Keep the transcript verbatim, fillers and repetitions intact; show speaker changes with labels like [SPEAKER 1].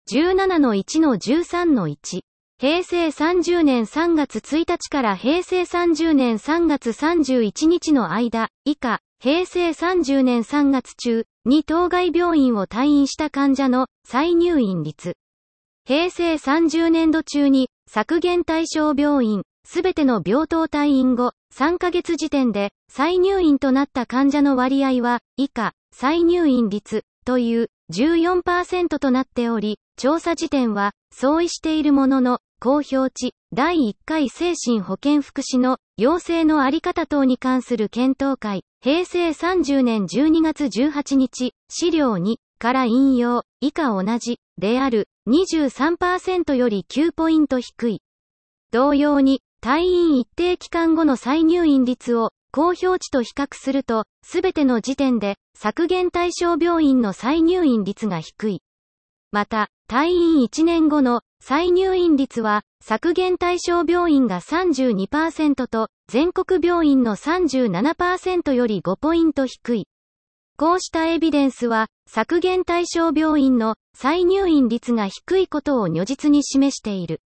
[SPEAKER 1] じゅうななのいちのじゅうさんのいち。平成さんじゅうねんさんがつついたちから平成さんじゅうねんさんがつさんじゅういちにちの間、以下、平成さんじゅうねんさんがつ中に当該病院を退院した患者の再入院率。平成さんじゅうねんど中に削減対象病院、すべての病棟退院後、さんかげつ時点で再入院となった患者の割合は、以下、再入院率という じゅうよんパーセント となっており、調査時点は相違しているものの、公表地だいいっかい精神保健福祉の要請のあり方等に関する検討会、平成さんじゅうねんじゅうにがつじゅうはちにち、資料にから引用、以下同じ、である にじゅうさんパーセント よりきゅうポイント低い。同様に、退院一定期間後の再入院率を公表値と比較すると、すべての時点で削減対象病院の再入院率が低い。また、退院いちねんごの再入院率は、削減対象病院が さんじゅうにパーセント と、全国病院の さんじゅうななパーセント よりごポイント低い。こうしたエビデンスは、削減対象病院の再入院率が低いことを如実に示している。